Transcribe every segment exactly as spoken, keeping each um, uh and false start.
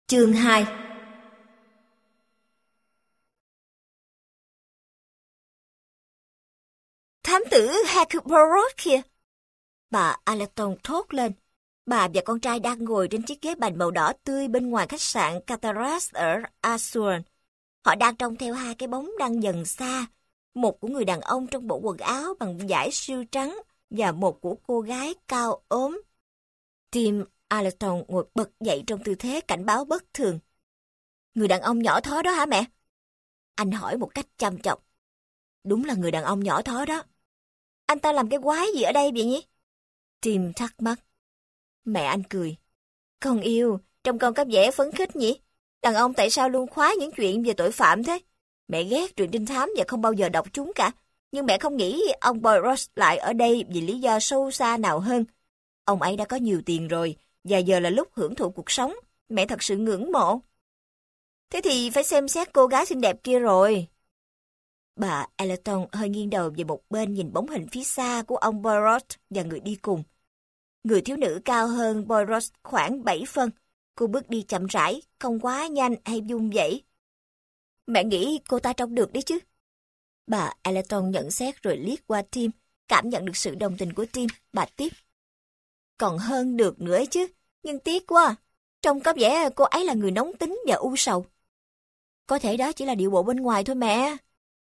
Chương hai. Thám tử Hackborough kìa! Bà Allerton thốt lên. Bà và con trai đang ngồi trên chiếc ghế bành màu đỏ tươi bên ngoài khách sạn Cataract ở Assuan. Họ đang trông theo hai cái bóng đang dần xa. Một của người đàn ông trong bộ quần áo bằng vải siêu trắng và một của cô gái cao ốm. Tim Allerton ngồi bật dậy trong tư thế cảnh báo bất thường. Người đàn ông nhỏ thó đó hả mẹ? Anh hỏi một cách chăm chọc. Đúng là người đàn ông nhỏ thó đó. Anh ta làm cái quái gì ở đây vậy nhỉ? Tim thắc mắc. Mẹ anh cười. Con yêu, trông con có vẻ phấn khích nhỉ? Đàn ông tại sao luôn khoái những chuyện về tội phạm thế? Mẹ ghét truyện trinh thám và không bao giờ đọc chúng cả. Nhưng mẹ không nghĩ ông Poirot lại ở đây vì lý do sâu xa nào hơn. Ông ấy đã có nhiều tiền rồi, và giờ là lúc hưởng thụ cuộc sống. Mẹ thật sự ngưỡng mộ. Thế thì phải xem xét cô gái xinh đẹp kia rồi. Bà Allerton hơi nghiêng đầu về một bên nhìn bóng hình phía xa của ông Poirot và người đi cùng. Người thiếu nữ cao hơn Poirot khoảng bảy phân. Cô bước đi chậm rãi, không quá nhanh hay vung vẩy. Mẹ nghĩ cô ta trông được đấy chứ. Bà Allerton nhận xét rồi liếc qua Tim, cảm nhận được sự đồng tình của Tim, bà tiếp. Còn hơn được nữa chứ, nhưng tiếc quá. Trông có vẻ cô ấy là người nóng tính và u sầu. Có thể đó chỉ là điệu bộ bên ngoài thôi mẹ.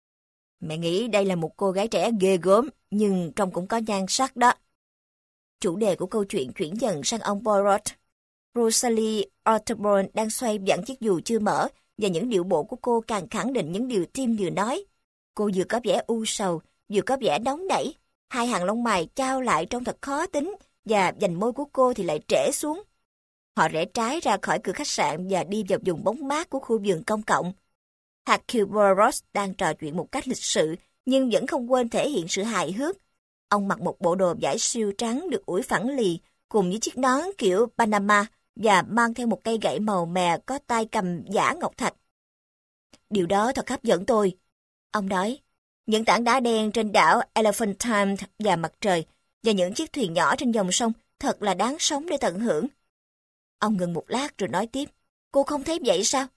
Mẹ nghĩ đây là một cô gái trẻ ghê gớm, nhưng trông cũng có nhan sắc đó. Chủ đề của câu chuyện chuyển dần sang ông Poirot. Rosalie Otterbourne đang xoay vặn chiếc dù chưa mở, và những điệu bộ của cô càng khẳng định những điều Tim vừa nói. Cô vừa có vẻ u sầu, vừa có vẻ nóng nảy. Hai hàng lông mày chao lại trông thật khó tính, và vành môi của cô thì lại trễ xuống. Họ rẽ trái ra khỏi cửa khách sạn và đi vào vùng bóng mát của khu vườn công cộng. Hackborough đang trò chuyện một cách lịch sự, nhưng vẫn không quên thể hiện sự hài hước. Ông mặc một bộ đồ vải siêu trắng được ủi phẳng lì, cùng với chiếc nón kiểu Panama, và mang theo một cây gậy màu mè có tay cầm giả ngọc thạch. Điều đó thật hấp dẫn tôi. Ông nói, những tảng đá đen trên đảo Elephantine và mặt trời, và những chiếc thuyền nhỏ trên dòng sông thật là đáng sống để tận hưởng. Ông ngừng một lát rồi nói tiếp, cô không thấy vậy sao?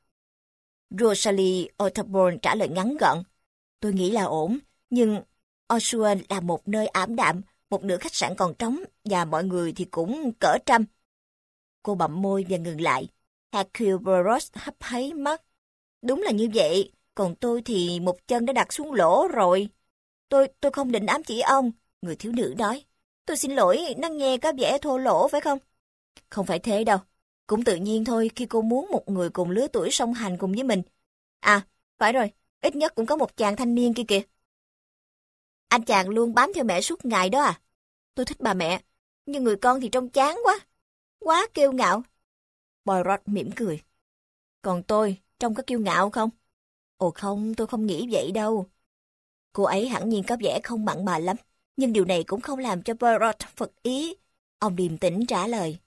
Rosalie Otterbourne trả lời ngắn gọn, tôi nghĩ là ổn, nhưng Assuan là một nơi ảm đạm, một nửa khách sạn còn trống, và mọi người thì cũng cỡ trăm. Cô bặm môi và ngừng lại. Hackborough hấp háy mắt. Đúng là như vậy, còn tôi thì một chân đã đặt xuống lỗ rồi. Tôi tôi không định ám chỉ ông, người thiếu nữ nói. Tôi xin lỗi, nó nghe có vẻ thô lỗ phải không? Không phải thế đâu. Cũng tự nhiên thôi khi cô muốn một người cùng lứa tuổi song hành cùng với mình. À, phải rồi, ít nhất cũng có một chàng thanh niên kia kìa. Anh chàng luôn bám theo mẹ suốt ngày đó à? Tôi thích bà mẹ, nhưng người con thì trông chán quá. Quá kiêu ngạo. Poirot mỉm cười. Còn tôi, trông có kiêu ngạo không? Ồ không, tôi không nghĩ vậy đâu. Cô ấy hẳn nhiên có vẻ không mặn mà lắm, nhưng điều này cũng không làm cho Poirot phật ý. Ông điềm tĩnh trả lời.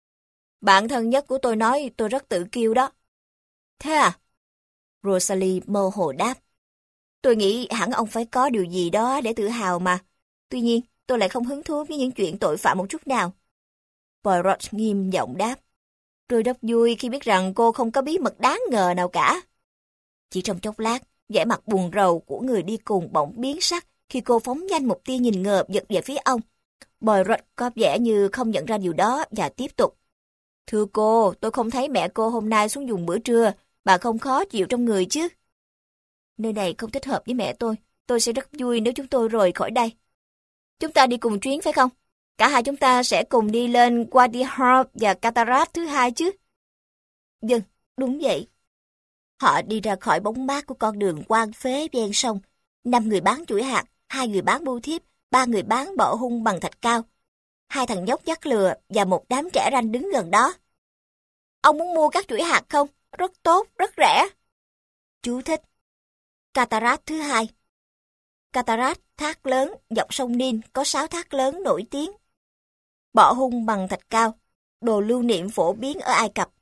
Bạn thân nhất của tôi nói tôi rất tự kiêu đó. Thế à? Rosalie mơ hồ đáp. Tôi nghĩ hẳn ông phải có điều gì đó để tự hào mà. Tuy nhiên, tôi lại không hứng thú với những chuyện tội phạm một chút nào. Poirot nghiêm giọng đáp. Tôi rất vui khi biết rằng cô không có bí mật đáng ngờ nào cả. Chỉ trong chốc lát, vẻ mặt buồn rầu của người đi cùng bỗng biến sắc khi cô phóng nhanh một tia nhìn ngờ giật về phía ông. Poirot có vẻ như không nhận ra điều đó và tiếp tục. Thưa cô, tôi không thấy mẹ cô hôm nay xuống dùng bữa trưa, bà không khó chịu trong người chứ. Nơi này không thích hợp với mẹ tôi, tôi sẽ rất vui nếu chúng tôi rời khỏi đây. Chúng ta đi cùng chuyến phải không? Cả hai chúng ta sẽ cùng đi lên Wadi Hope và Cataract thứ hai chứ? Vâng, đúng vậy. Họ đi ra khỏi bóng mát của con đường quang phế ven sông. Năm người bán chuỗi hạt, hai người bán bưu thiếp, ba người bán bọ hung bằng thạch cao. Hai thằng nhóc dắt lừa và một đám trẻ ranh đứng gần đó. Ông muốn mua các chuỗi hạt không? Rất tốt, rất rẻ. Chú thích. Cataract thứ hai. Cataract, thác lớn, dọc sông Nin có sáu thác lớn nổi tiếng. Bọ hung bằng thạch cao, đồ lưu niệm phổ biến ở Ai Cập.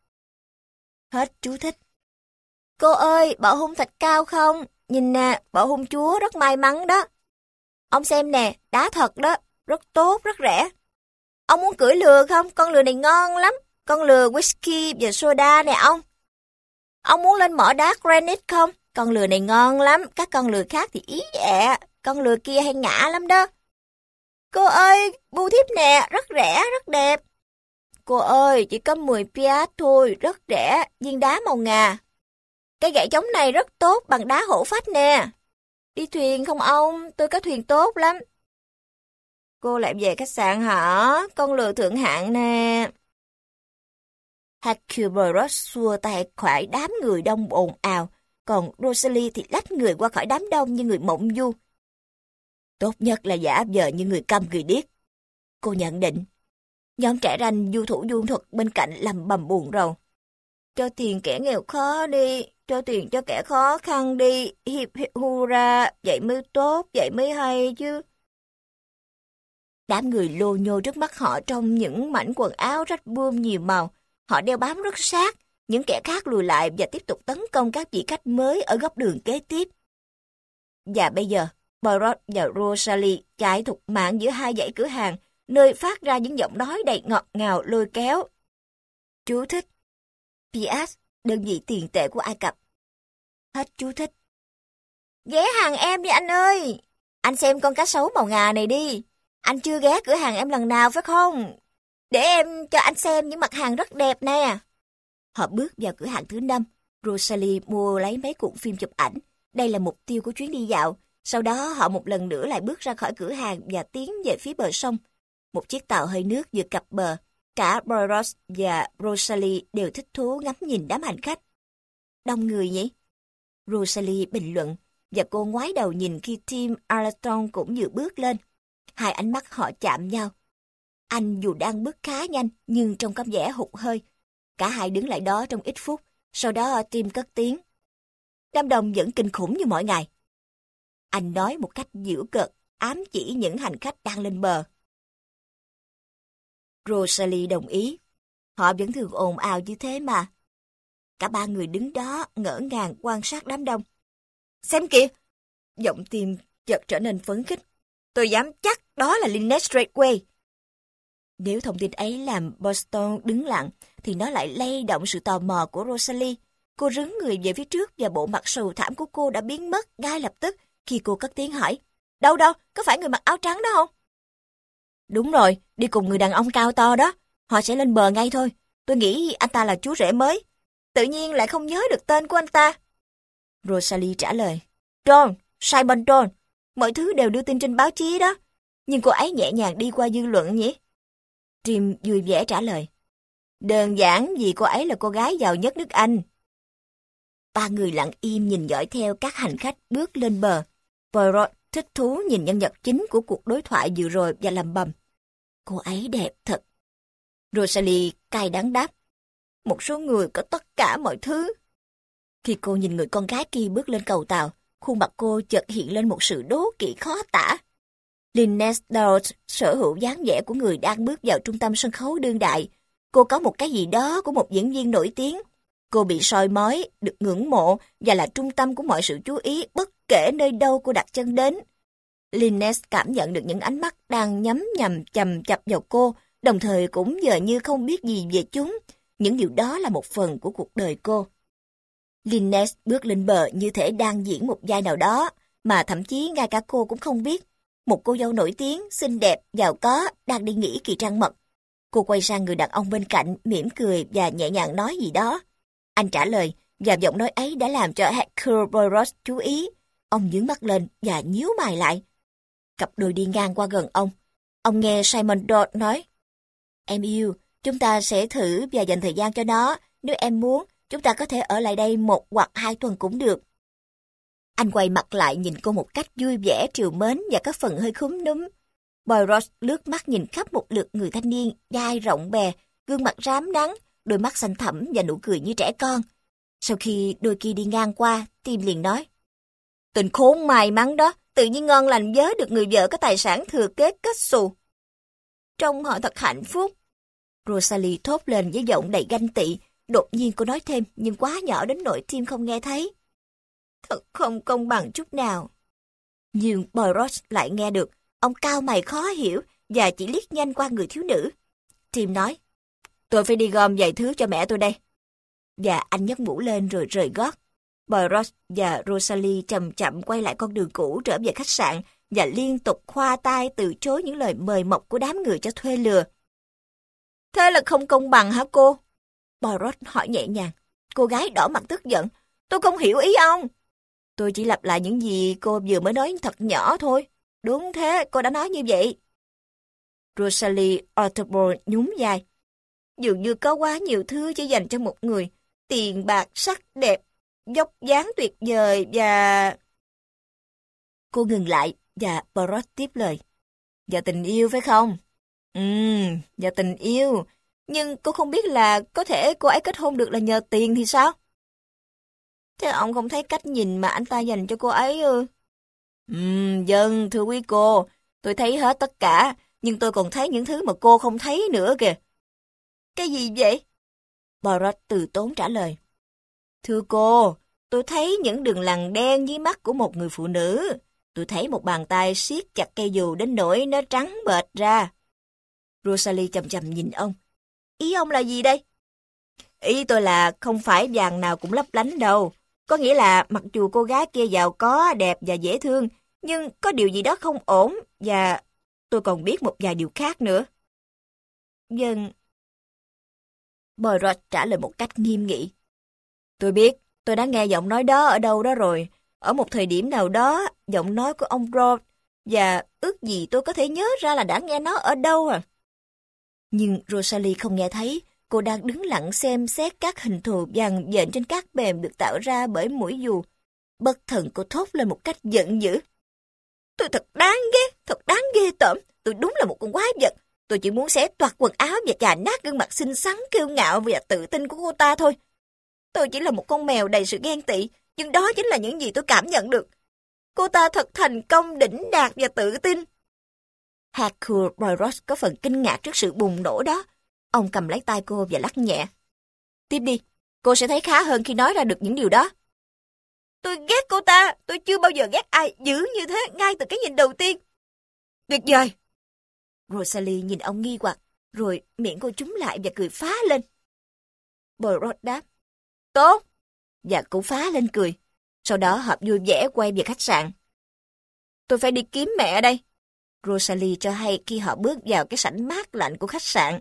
Hết chú thích. Cô ơi, bọ hung thạch cao không? Nhìn nè, bọ hung chúa rất may mắn đó. Ông xem nè, đá thật đó, rất tốt, rất rẻ. Ông muốn cưỡi lừa không? Con lừa này ngon lắm. Con lừa whisky và soda nè ông. Ông muốn lên mỏ đá granite không? Con lừa này ngon lắm, các con lừa khác thì ý ẹ, con lừa kia hay ngã lắm đó. Cô ơi, bưu thiếp nè, rất rẻ, rất đẹp. Cô ơi, chỉ có mười piat thôi, rất rẻ, viên đá màu ngà. Cái gậy chống này rất tốt, bằng đá hổ phách nè. Đi thuyền không ông, tôi có thuyền tốt lắm. Cô lại về khách sạn hả? Con lừa thượng hạng nè. Hercule xua tay khỏi đám người đông ồn ào, còn Rosalie thì lách người qua khỏi đám đông như người mộng du. Tốt nhất là giả vờ như người câm người điếc. Cô nhận định. Nhóm trẻ ranh du thủ du thuật bên cạnh lầm bầm buồn rầu. Cho tiền kẻ nghèo khó đi, cho tiền cho kẻ khó khăn đi, hiệp hurra, vậy mới tốt, vậy mới hay chứ. Đám người lô nhô trước mắt họ trong những mảnh quần áo rách bươm nhiều màu. Họ đeo bám rất sát, những kẻ khác lùi lại và tiếp tục tấn công các vị khách mới ở góc đường kế tiếp. Và bây giờ, Poirot và Rosalie chạy thục mạng giữa hai dãy cửa hàng, nơi phát ra những giọng nói đầy ngọt ngào lôi kéo. Chú thích. pê ét, đơn vị tiền tệ của Ai Cập. Hết chú thích. Ghé hàng em đi anh ơi. Anh xem con cá sấu màu ngà này đi. Anh chưa ghé cửa hàng em lần nào phải không? Để em cho anh xem những mặt hàng rất đẹp nè. Họ bước vào cửa hàng thứ năm. Rosalie mua lấy mấy cuộn phim chụp ảnh. Đây là mục tiêu của chuyến đi dạo. Sau đó họ một lần nữa lại bước ra khỏi cửa hàng và tiến về phía bờ sông. Một chiếc tàu hơi nước vừa cập bờ. Cả Poirot và Rosalie đều thích thú ngắm nhìn đám hành khách. Đông người nhỉ? Rosalie bình luận, và cô ngoái đầu nhìn khi Tim Arlington cũng vừa bước lên. Hai ánh mắt họ chạm nhau. Anh dù đang bước khá nhanh, nhưng trông có vẻ hụt hơi. Cả hai đứng lại đó trong ít phút, sau đó Tim cất tiếng. Đám đông vẫn kinh khủng như mọi ngày. Anh nói một cách giễu cợt, ám chỉ những hành khách đang lên bờ. Rosalie đồng ý. Họ vẫn thường ồn ào như thế mà. Cả ba người đứng đó ngỡ ngàng quan sát đám đông. Xem kìa! Giọng Tim chợt trở nên phấn khích. Tôi dám chắc đó là Lynette Straithwaite. Nếu thông tin ấy làm Boston đứng lặng, thì nó lại lay động sự tò mò của Rosalie. Cô rứng người về phía trước và bộ mặt sầu thảm của cô đã biến mất ngay lập tức khi cô cất tiếng hỏi. Đâu đâu, có phải người mặc áo trắng đó không? Đúng rồi, đi cùng người đàn ông cao to đó. Họ sẽ lên bờ ngay thôi. Tôi nghĩ anh ta là chú rể mới. Tự nhiên lại không nhớ được tên của anh ta. Rosalie trả lời. John, Simon John. Mọi thứ đều đưa tin trên báo chí đó. Nhưng cô ấy nhẹ nhàng đi qua dư luận nhỉ? Tim vui vẻ trả lời. Đơn giản vì cô ấy là cô gái giàu nhất nước Anh. Ba người lặng im nhìn dõi theo các hành khách bước lên bờ. Poirot thích thú nhìn nhân vật chính của cuộc đối thoại vừa rồi và lầm bầm. Cô ấy đẹp thật. Rosalie cay đắng đáp. Một số người có tất cả mọi thứ. Khi cô nhìn người con gái kia bước lên cầu tàu, khuôn mặt cô chợt hiện lên một sự đố kỵ khó tả. Lynette Dowd sở hữu dáng vẻ của người đang bước vào trung tâm sân khấu đương đại. Cô có một cái gì đó của một diễn viên nổi tiếng. Cô bị soi mói, được ngưỡng mộ và là trung tâm của mọi sự chú ý bất kể nơi đâu cô đặt chân đến. Lynette cảm nhận được những ánh mắt đang nhắm nhằm chầm chập vào cô, đồng thời cũng giờ như không biết gì về chúng. Những điều đó là một phần của cuộc đời cô. Lynette bước lên bờ như thể đang diễn một vai nào đó, mà thậm chí ngay cả cô cũng không biết. Một cô dâu nổi tiếng, xinh đẹp, giàu có, đang đi nghỉ kỳ trăng mật. Cô quay sang người đàn ông bên cạnh, mỉm cười và nhẹ nhàng nói gì đó. Anh trả lời, và giọng nói ấy đã làm cho Hercule Poirot chú ý. Ông nhướng mắt lên và nhíu mày lại. Cặp đôi đi ngang qua gần ông. Ông nghe Simon Dodd nói, em yêu, chúng ta sẽ thử và dành thời gian cho nó. Nếu em muốn, chúng ta có thể ở lại đây một hoặc hai tuần cũng được. Anh quay mặt lại nhìn cô một cách vui vẻ, trìu mến và có phần hơi khúm núm. Poirot lướt mắt nhìn khắp một lượt người thanh niên, dai rộng bè, gương mặt rám nắng, đôi mắt xanh thẳm và nụ cười như trẻ con. Sau khi đôi kia đi ngang qua, Tim liền nói, tình khốn may mắn đó, tự nhiên ngon lành vớ được người vợ có tài sản thừa kế kết xù. Trông họ thật hạnh phúc. Rosalie thốt lên với giọng đầy ganh tị. Đột nhiên cô nói thêm, nhưng quá nhỏ đến nỗi Tim không nghe thấy. Thật không công bằng chút nào. Nhưng Poirot lại nghe được. Ông cau mày khó hiểu và chỉ liếc nhanh qua người thiếu nữ. Tim nói, tôi phải đi gom vài thứ cho mẹ tôi đây. và anh nhấc mũ lên rồi rời gót. Poirot và Rosalie chậm chậm quay lại con đường cũ trở về khách sạn và liên tục khoa tay từ chối những lời mời mọc của đám người cho thuê lừa. Thế là không công bằng hả cô? Poirot hỏi nhẹ nhàng. Cô gái đỏ mặt tức giận. Tôi không hiểu ý ông. Tôi chỉ lặp lại những gì cô vừa mới nói thật nhỏ thôi. Đúng thế, cô đã nói như vậy. Rosalie Otterbourne nhún vai. Dường như có quá nhiều thứ chỉ dành cho một người. Tiền bạc, sắc đẹp, dốc dáng tuyệt vời và... Cô ngừng lại và Poirot tiếp lời. Và tình yêu phải không? Ừm, và tình yêu. Nhưng cô không biết là có thể cô ấy kết hôn được là nhờ tiền thì sao? Thế ông không thấy cách nhìn mà anh ta dành cho cô ấy ư? Ừm, vâng, thưa quý cô, tôi thấy hết tất cả, nhưng tôi còn thấy những thứ mà cô không thấy nữa kìa. Cái gì vậy? Poirot từ tốn trả lời. Thưa cô, tôi thấy những đường lằn đen dưới mắt của một người phụ nữ. Tôi thấy một bàn tay siết chặt cây dù đến nỗi nó trắng bệch ra. Rosalie chằm chằm nhìn ông. Ý ông là gì đây? Ý tôi là không phải vàng nào cũng lấp lánh đâu. Có nghĩa là mặc dù cô gái kia giàu có, đẹp và dễ thương, nhưng có điều gì đó không ổn và tôi còn biết một vài điều khác nữa. Vâng. Poirot trả lời một cách nghiêm nghị. Tôi biết, tôi đã nghe giọng nói đó ở đâu đó rồi. Ở một thời điểm nào đó, giọng nói của ông Broad, và ước gì tôi có thể nhớ ra là đã nghe nó ở đâu à. Nhưng Rosalie không nghe thấy, cô đang đứng lặng xem xét các hình thù vàng vện trên các bềm được tạo ra bởi mũi dù. Bất thần cô thốt lên một cách giận dữ. Tôi thật đáng ghét, thật đáng ghê tởm, tôi đúng là một con quái vật. Tôi chỉ muốn xé toạc quần áo và chà nát gương mặt xinh xắn, kiêu ngạo và tự tin của cô ta thôi. Tôi chỉ là một con mèo đầy sự ghen tị, nhưng đó chính là những gì tôi cảm nhận được. Cô ta thật thành công, đỉnh đạt và tự tin. Hercule Poirot có phần kinh ngạc trước sự bùng nổ đó. Ông cầm lấy tay cô và lắc nhẹ. Tiếp đi, cô sẽ thấy khá hơn khi nói ra được những điều đó. Tôi ghét cô ta, tôi chưa bao giờ ghét ai dữ như thế ngay từ cái nhìn đầu tiên. Tuyệt vời. Rosalie nhìn ông nghi hoặc, rồi miệng cô trúng lại và cười phá lên. Poirot đáp. Tốt. Và cô phá lên cười. Sau đó họ vui vẻ quay về khách sạn. Tôi phải đi kiếm mẹ đây. Rosalie cho hay khi họ bước vào cái sảnh mát lạnh của khách sạn.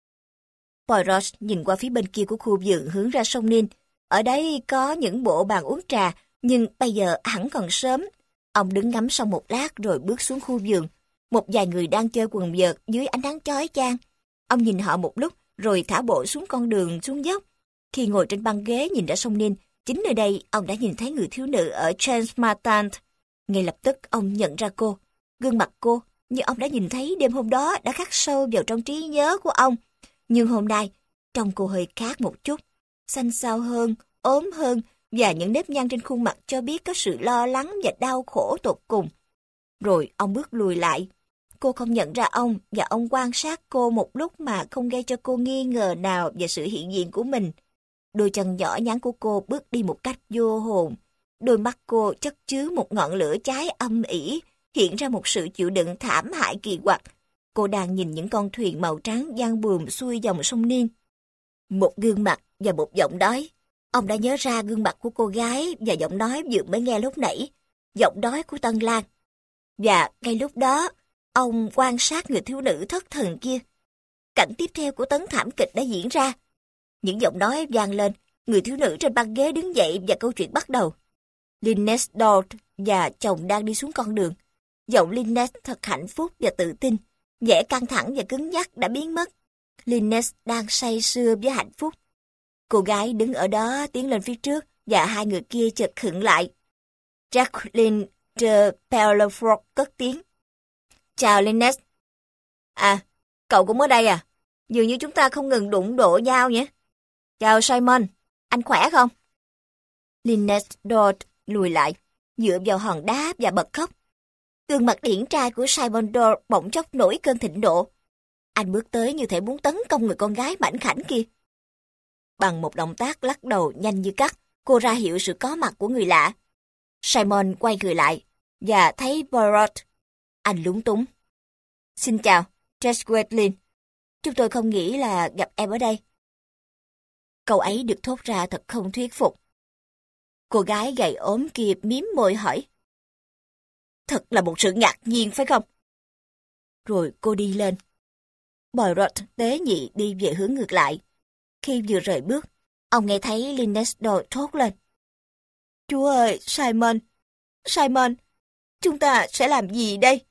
Poirot nhìn qua phía bên kia của khu vườn hướng ra sông Nin. Ở đấy có những bộ bàn uống trà, nhưng bây giờ hẳn còn sớm. Ông đứng ngắm sông một lát rồi bước xuống khu vườn. Một vài người đang chơi quần vợt dưới ánh nắng chói chang. Ông nhìn họ một lúc rồi thả bộ xuống con đường xuống dốc. Khi ngồi trên băng ghế nhìn ra sông Nin, chính nơi đây ông đã nhìn thấy người thiếu nữ ở James Martant. Ngay lập tức ông nhận ra cô. Gương mặt cô, như ông đã nhìn thấy đêm hôm đó, đã khắc sâu vào trong trí nhớ của ông. Nhưng hôm nay, trông cô hơi khác một chút. Xanh xao hơn, ốm hơn, và những nếp nhăn trên khuôn mặt cho biết có sự lo lắng và đau khổ tột cùng. Rồi ông bước lùi lại. Cô không nhận ra ông, và ông quan sát cô một lúc mà không gây cho cô nghi ngờ nào về sự hiện diện của mình. Đôi chân nhỏ nhắn của cô bước đi một cách vô hồn. Đôi mắt cô chất chứa một ngọn lửa cháy âm ỉ, hiện ra một sự chịu đựng thảm hại kỳ quặc. Cô đang nhìn những con thuyền màu trắng giăng buồm xuôi dòng sông Nin. Một gương mặt và một giọng nói. Ông đã nhớ ra gương mặt của cô gái và giọng nói vừa mới nghe lúc nãy, giọng nói của Tân Lan. Và ngay lúc đó, ông quan sát người thiếu nữ thất thần kia. Cảnh tiếp theo của tấn thảm kịch đã diễn ra. Những giọng nói vang lên, người thiếu nữ trên băng ghế đứng dậy và câu chuyện bắt đầu. Lynette Dort và chồng đang đi xuống con đường. Giọng Lynette thật hạnh phúc và tự tin, vẻ căng thẳng và cứng nhắc đã biến mất. Lynette đang say sưa với hạnh phúc. Cô gái đứng ở đó tiến lên phía trước và hai người kia chợt khựng lại. Jacqueline de Pelefort cất tiếng. Chào Lynette. À, cậu cũng ở đây à? Dường như chúng ta không ngừng đụng độ nhau nhé. Chào Simon, anh khỏe không? Lynette Dort lùi lại, dựa vào hòn đá và bật khóc. Gương mặt điển trai của Simon Dort bỗng chốc nổi cơn thịnh nộ. Anh bước tới như thể muốn tấn công người con gái mảnh khảnh kia. Bằng một động tác lắc đầu nhanh như cắt, cô ra hiệu sự có mặt của người lạ. Simon quay người lại và thấy Poirot. Anh lúng túng. Xin chào, Jacqueline. Chúng tôi không nghĩ là gặp em ở đây. Câu ấy được thốt ra thật không thuyết phục. Cô gái gầy ốm kia mím môi hỏi. Thật là một sự ngạc nhiên phải không? Rồi cô đi lên. Poirot tế nhị đi về hướng ngược lại. Khi vừa rời bước, ông nghe thấy Linnesdale thốt lên. Chúa ơi, Simon! Simon! Chúng ta sẽ làm gì đây?